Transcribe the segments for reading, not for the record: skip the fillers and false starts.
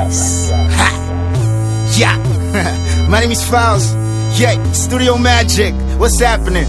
Yes. Ha. Yeah. My name is Fouls. Yeah, Studio Magic. What's happening?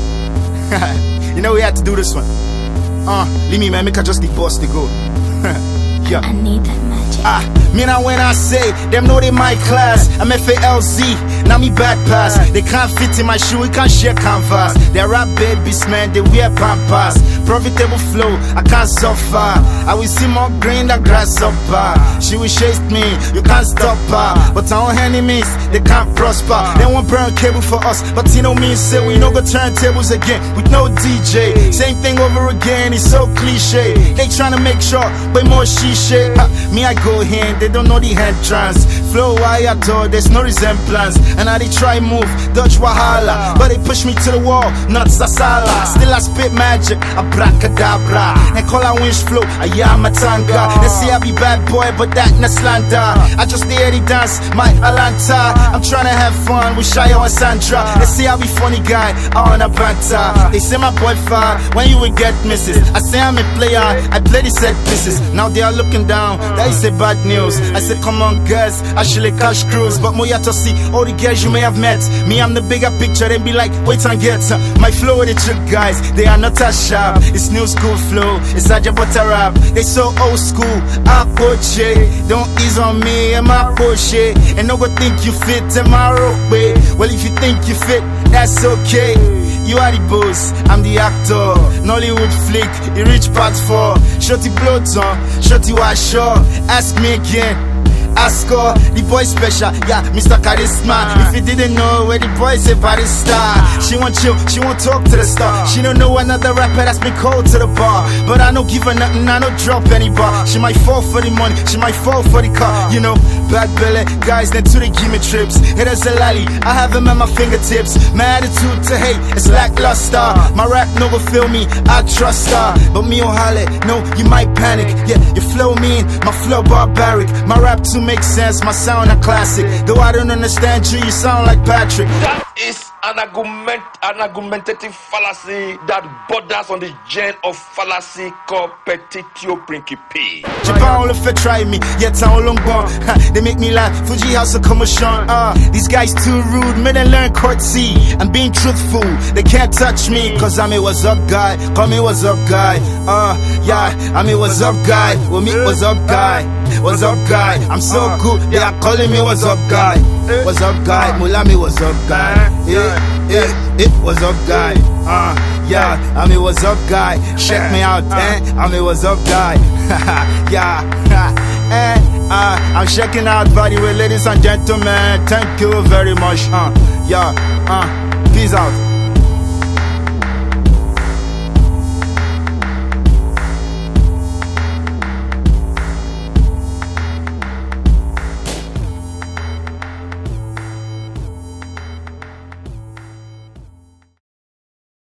You know we had to do this one. Leave me, man. Make I just the boss to go. Yeah. I need that magic. Me now when I say, them know they my class. I'm FALZ, now me bad pass. They can't fit in my shoe, we can't share canvas. They're rap babies, man, they wear pampas. Profitable flow, I can't suffer. I will see more green than grasshopper. She will chase me, you can't stop her. But our enemies, they can't prosper. They won't burn cable for us, but you know me say we no go turntables again with no DJ. Same thing over again, it's so cliche. They tryna make sure, but more she shit. Me I go in, they don't know the entrance. Flow I adore, there's no resemblance. And I they try move, dodge wahala, but they push me to the wall, not sasala. Still I spit magic, abracadabra. And call I wish flow, I am a tanga. They say I be bad boy, but that na slander. I just the Eddie dance, my Alanta. I'm tryna have fun with Shayo and Sandra. They say I be funny guy, I wanna banter. They say my boy far, when you will get misses. I say I'm a player, I play the set pieces. Now they are looking down, that is a bad news. I said come on guys, actually cash cruise. But Moya to see all the girls you may have met. Me I'm the bigger picture, they be like wait and get my flow with the trick guys, they are not as sharp. It's new school flow, it's a butter rap. They so old school, I coach it. Don't ease on me, and my bullshit. And no go think you fit in my rope way. Well if you think you fit, that's okay. You are the boss, I'm the actor. Nollywood flick, you reach part 4. Shorty blows on, shorty wash sure. Ask me again. Ask her, the boy special, yeah, Mr. Charisma. If you didn't know where the boy is a barista. She won't chill, she won't talk to the star. She don't know another rapper that's been called to the bar. But I don't give her nothing, I don't drop any bar. She might fall for the money, she might fall for the car. You know, bad belly, guys, then to the give me trips. It is a lally, I have him at my fingertips. My attitude to hate, it's lackluster. My rap no go feel me, I trust her. But me oh holla, no, you might panic. Yeah, your flow mean, my flow barbaric. My rap too makes sense, my sound a classic. Though I don't understand you, you sound like Patrick. That is an argumentative fallacy that borders on the gen of fallacy called petitio principe. Japan only fit try me, yet I long gone. They make me laugh, Fuji House of commotion. These guys too rude, made them learn courtesy. I'm being truthful, they can't touch me. Cause I'm a what's up guy, call me what's up guy. Yeah, I'm a what's up guy, well me what's up guy. What's up guy, I'm so good, they are calling me what's up guy. What's up guy, Mulami what's up guy. What's up guy. Yeah, I'm a what's up guy. Check me out, I'm a what's up guy. Yeah, I'm checking out by the way, ladies and gentlemen. Thank you very much. Yeah, peace out.